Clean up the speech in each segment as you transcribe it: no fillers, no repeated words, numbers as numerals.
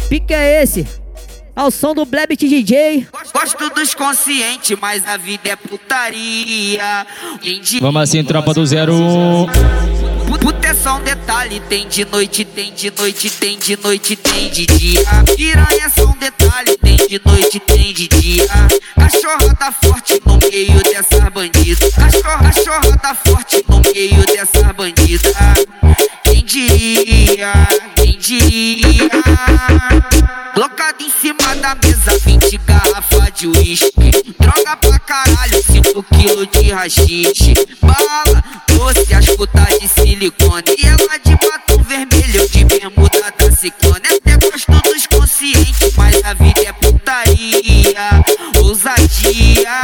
pique é esse? Ao som do Blebit DJ. Gosto dos conscientes, mas a vida é putaria. Vamos assim, tropa do 01. Puta é só um detalhe, tem de noite, tem de noite, tem de noite, tem de dia. Piranha é só um detalhe, tem de noite, tem de dia. Cachorrada forte no meio dessas bandidas. Cachorrada forte no meio dessas bandidas. Quem diria, quem diria? Colocado em cima da mesa, 20 garrafas de uísque. Droga pra caralho, 5 quilos de rachixe. Bala, doce, as putas de silicone. E ela de batom vermelho, de bermuda da Ciclone. Até gosto dos conscientes, mas a vida é putaria. Ousadia.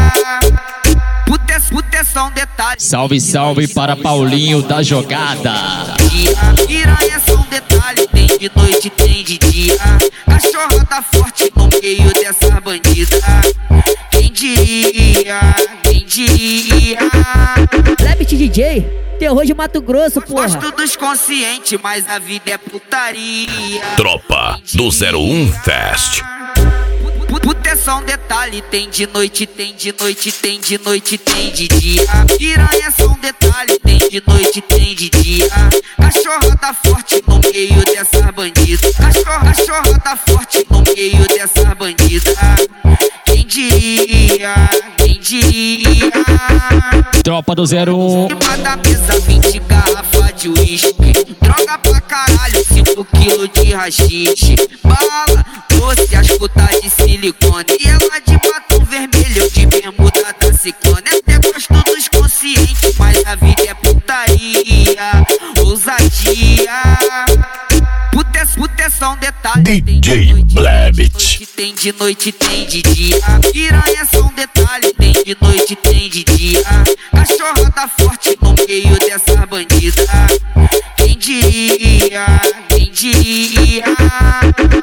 Puta é só um detalhe. Salve, salve para Paulinho da jogada. Piranha é só um detalhe, tem de noite, tem de dia. Cachorrada forte no meio dessa bandida. Quem diria, quem diria? Blebit DJ, terror de Mato Grosso, porra. Gosto dos conscientes, mas a vida é putaria. Tropa do 01 Fest. Puta é só um detalhe, tem de noite, tem de noite, tem de noite, tem de dia. Piranha é só um detalhe, tem de noite, tem de dia. Cachorrada forte no meio dessas bandidas. Cachorrada forte no meio dessas bandidas. Quem diria, quem diria? Tropa do 01. Cima da mesa, 20 garrafas de uísque. Droga pra caralho, 5 quilos de rachixe. Bala, doce, as putas de silicone. E ela de batom vermelho, de bermuda da Ciclone. Até gosto dos conscientes, mas a vida é putaria. Ousadia. Puta é só um detalhe. DJ Blebit. Tem de noite, tem de dia. Piranha é só um detalhe, tem de noite, tem de dia. Cachorrada forte no meio dessas bandidas.